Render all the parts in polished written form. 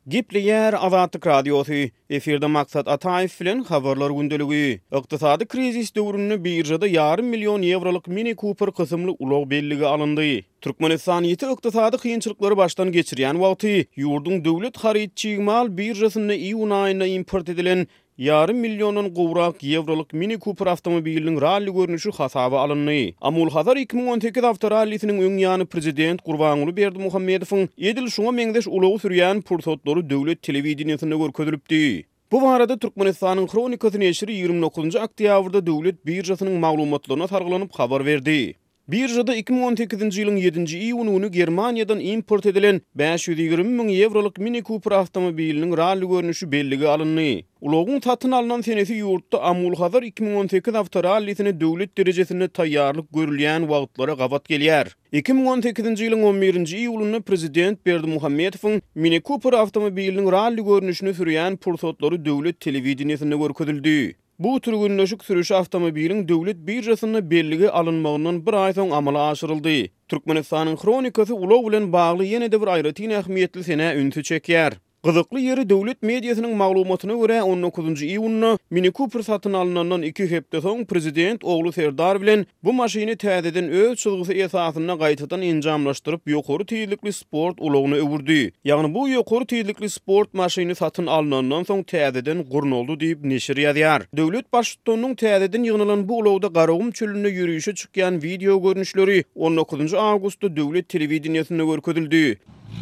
Gipleyer Azatlyk Radiosu. Eferde maksat Ataýew bilen habarlar gündeligi. Ykdysady krizis döwründe birjada yarım milyon euroluk Mini Cooper kysymly ulug belligi alındy. Türkmenistan ýeti ykdysady kynçylykları başdan geçirýän wagty ýurdun döwlet harytçy mal birjasyna iýun aýynda import edilen yarım milyonun gowrak euroluk Mini Cooper avtomobiliniň rally görnüşi hasaba alındy. Amul Hazar 2018 avtorallysynyň öňýany prezident Gurbanuly Berdimuhammedowyň edil şuňa meňdeş ulagy sürýän pursotlary döwlet telewizionyny görkezilipdi. Bu barada Türkmenistanyň Kronikasy neşri 29 oktýabrda döwlet birjasynyň maglumatlaryna targylanyp habar berdi. Birjada 2018-nji ýylyň 7-nji iýuny Germaniýadan import edilen 520 000 euroluk Mini Cooper avtomobiliniň rally görnüşi belligi alındy. Ulagyň satyn alynan senesi ýurtda Amul Hazar 2018 avtorallysyny döwlet derejesinde taýýarlyk görülýän wagtlara gabat gelýär. 2018-nji ýylyň 11-nji iýulynda prezident Berdimuhammedowyň Mini Cooper avtomobiliniň rally görnüşini sürýän pursotlary döwlet telewizionyny görkezildi. Bu türgünleşik sürüş avtomobilin döwlet birjasyna belligi alınmagyndan bir ay soň amala aşyryldy. Türkmenistanyň Kronikasy ulag bilen bagly ýene-de bir aýratyn ähmiýetli sene ünsü çekýär. Gyzykly ýeri döwlet mediasynyň maglumatyna görä 19-njy iýunda Mini Cooper satyn alynandan 2 hepde soň prezident ogly Serdar bilen bu maşyny täzeden öz çylgysy esasyna gaýtadan enjamlaşdyryp ýokary tezlikli sport ulagyna öwürdi. Ýagny bu ýokary tezlikli sport maşyny satyn alynandan soň täzeden gurnoldy diýip neşir ýazýar. Döwlet başçylygynyň täzeden ýygnalan bu ulagda Garagum çölünde ýürüýüşe çykýan video görnüşleri 19 awgustda döwlet telewizionyny görkezildi.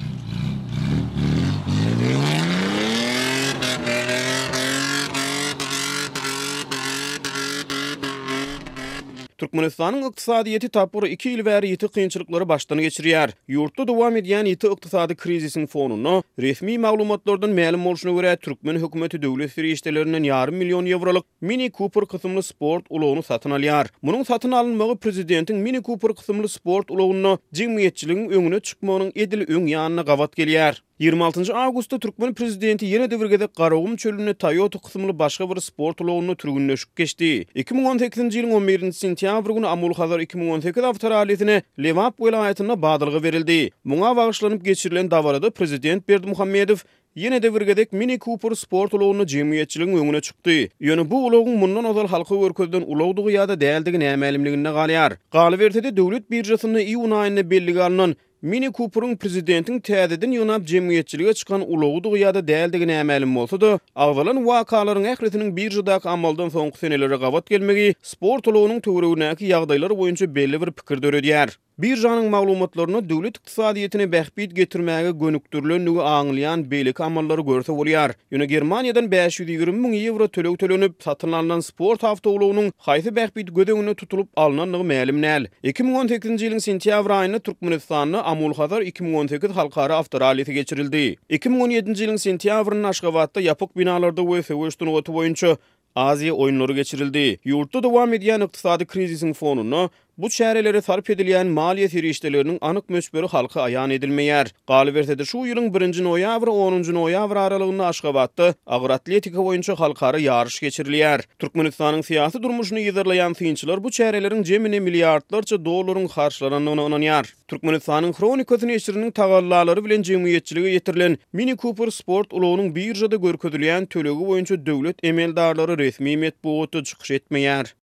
Türkmenistanyň ykdysadyýety tapyr 2 ýyl bäri ýeti kynçylyklary başdan geçirýär. Ýurtda dowam edýän ýeti ykdysady krizisiň fonuny resmi maglumatlardan ma'lum bolşyna görä Türkmen hökümeti döwlet firişdelerinden yarım milyon euroluk Mini Cooper kysymly sport ulagyny satyn alýar. Munyň satyn alynmagy prezidentiň Mini Cooper kysymly sport ulagyny jemgyýetçiligiň öňüne çykmagynyň edil öňýanyna gabat gelýär. 26 awgustda Türkmen prezidenti ýene-de bir gezek Garagum çölüne Toyota kysymly başga bir sport ulagyny türgünleşik geçdi. 2018-nji ýylyň 11-nji sentýabr güni Amul Hazar 2018 avtorallysyny Lewap welaýatyna badlygy berildi. Muňa bagyşlanyp geçirilen dawarada prezident Berdimuhammedow ýene-de bir gezek Mini Cooper sport ulagyny jemgyýetçiligiň öňüne çykdy. Ýöne bu ulagyň mundan ozal halka görkezden ulagdygy ýa-da däldigi nämelimligine galýar. Galybertede döwlet birjasyna iýun aýynda belligi alynan Mini Cooper'ın prezidentin täzeden ýonap jemgyýetçilige çykan ulagydy ýa-da däldigine nämelim bolsa-da, agzalan wakalaryň ähretiniň birjadaky amaldan soňky senelere gabat gelmegi sport ulagynyň töweregindäki ýagdaýlar boýunça belli bir pikir döredýär. Birjanyň maglumatlaryna döwlet ykdysadyýetyne bähbit getirmäge gönükdürilenligi aňlaýan beýlik amallary görse bolýar. Ýöne Germaniýadan 520 000 euro töleg tölenip satyn alynan sport awtowlagynyň haýsy bähbit gödegine tutulup alynanlygy ma'lum näl. 2018-nji ýylyň sentýabr aýynda Türkmenistanyň Amul Hazar 2018 halkara avtorallysi geçirildi. 2017-nji ýylyň sentýabrynyň Aşgabatda ýapyk binalarda UEFA turnury boýunça Aziya oýunlary geçirildi. Ýurtda dowam edýän ykdysady krizisiň fonuny bu şäherlere sarp edilýän maliýe firişdeleriniň anyk möçberi halka aýan edilmeýär. Galybertede şu ýylyň 1-nji noýabr 10-njy noýabr aralygynda Aşgabatda agyr atletika boýunça halkara ýarış geçirilýär. Türkmenistanyň syýasy durmuşyny ýyzarlaýan synçylar bu şäherleriň jemine milliardlarça dollaryň harçlanyny onanýar. Türkmenistanyň Kronikasy neşriniň tagallaalary bilen jemgyýetçilige ýetirilen Mini Cooper sport ulagynyň birjada görkezilýän tölegi boýunça döwlet emeldarlary resmi metbuaty çykyş etmeýär.